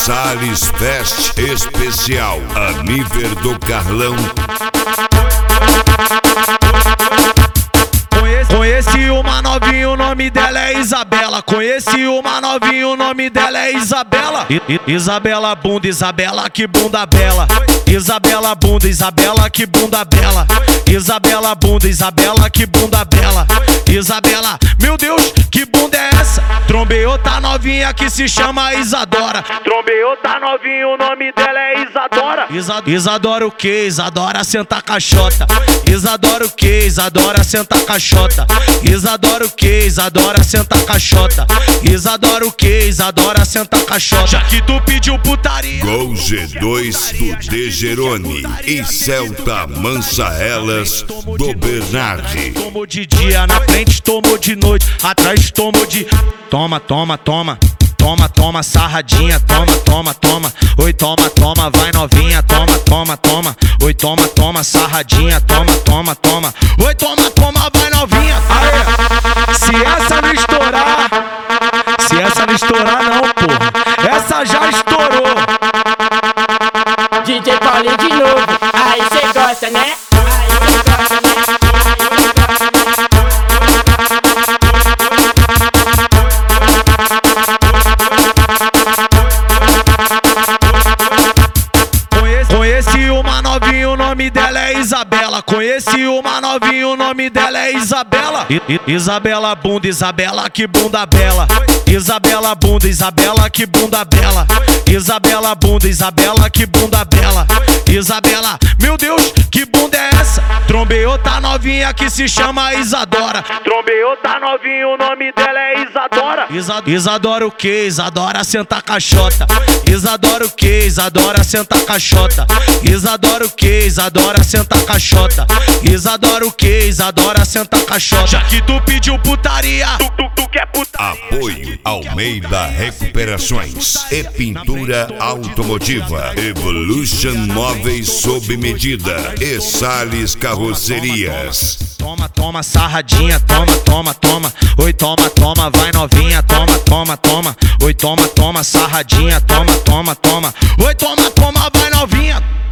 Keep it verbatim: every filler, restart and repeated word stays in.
Salles Fest especial Aniver do Carlão. Conheci uma novinha, o nome dela é Isabela. Conheci uma novinha, o nome dela é Isabela. I I Isabela bunda, Isabela que bunda bela. Isabela bunda, Isabela que bunda bela. Isabela bunda, Isabela que bunda bela. Isabela, meu Deus, que bunda é essa? Trombei outra novinha que se chama Isadora. Trombei outra novinha, o nome dela é Isadora. Isa Isadora o que? Isadora senta caixota. Isadora o que? Isadora senta caixota. Isadora o que? Isadora senta caixota. Isadora o que? Isadora senta caixota. Já que tu pediu putaria, Gol G dois do Degerone e Celta Mansa Elas do Bernardi. Tomo de dia, na frente tomo de noite, atrás tomo de... Toma, toma, toma. Toma, toma, sarradinha, toma, toma, toma. Oi, toma, toma, vai novinha, toma, toma, toma. Oi, toma, toma, sarradinha, toma, toma, toma. Oi, toma, toma, vai novinha. Aê. Se essa não estourar, se essa não estourar não, porra, essa já estourou. D J Paulinho de novo, aí cê gosta, né? Aí cê gosta, né? Conheci uma novinha, o nome dela é Isabela. Conheci uma novinha, o nome dela é Isabela. I I Isabela bunda, Isabela que bunda bela. Isabela bunda, Isabela que bunda bela. Isabela bunda, Isabela que bunda bela. Isabela, meu Deus, que bunda é essa? Trombei outra novinha que se chama Isadora. Trombei outra novinha, o nome dela é Isadora. Isa Isadora o que? Isadora senta caixota. Isadora o que? Isadora senta caixota. Isadora o que? Isadora senta caixota. Isadora o que? Isadora senta caixota. Já que tu pediu putaria, tu, tu, tu quer putaria. Apoio Almeida Recuperações e Pintura Automotiva, Evolution Móveis sob medida e Salles Carrocerias. Toma, toma, sarradinha, toma, toma, toma. Oi, toma, toma, vai novinha, toma, toma, toma. Oi, toma, toma, sarradinha, toma, toma, toma. Oi, toma, toma, vai novinha.